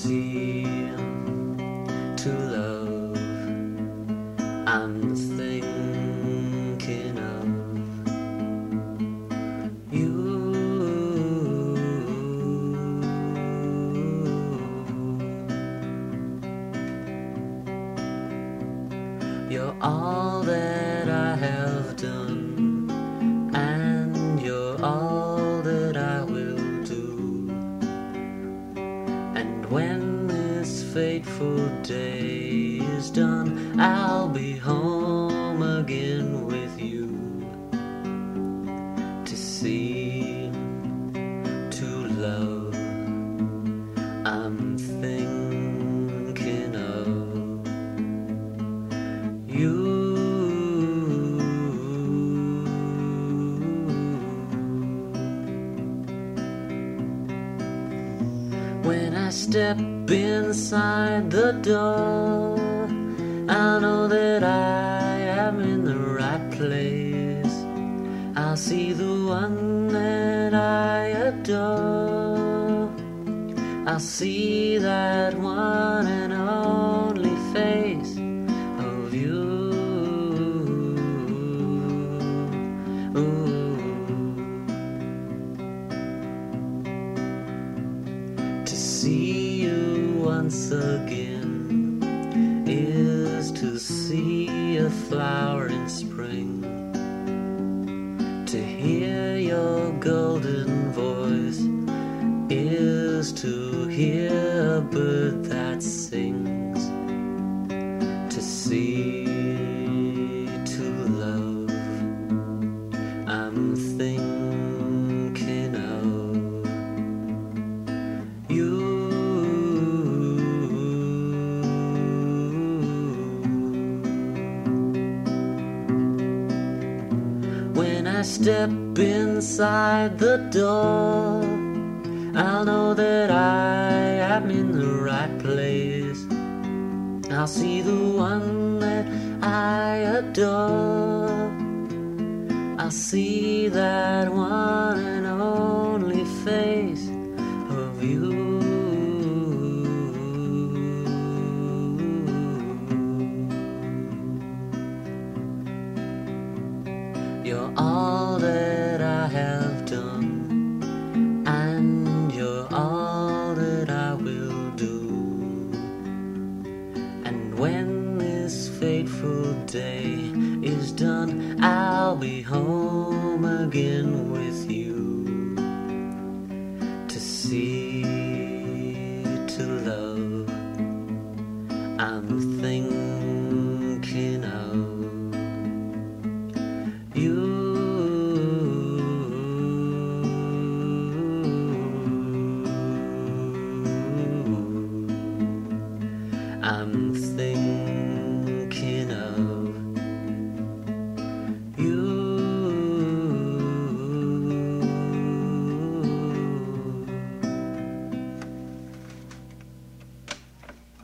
see, to love. I'm thinking of you. You're all that I have done, and you're all that I will do. And when this fateful day is done, I'll be home again with you, to see, to love. I'm thinking of you. When I step inside the door, I'll know that I am in the right place. I'll see the one that I adore. I'll see that one and only face of you. To see you once again is to see a flower in spring, to hear your golden voice is to hear a bird that sings, to see, to love. I'm thinking of you. When I step inside the door, I'll know that I am in the right place. I'll see the one that I adore. I'll see that one and only face of you. You're all that I have done, and you're all that I will do. And when this fateful day is done, I'll be home again with you, to see, to love. I'm thinking of you. I'm thinking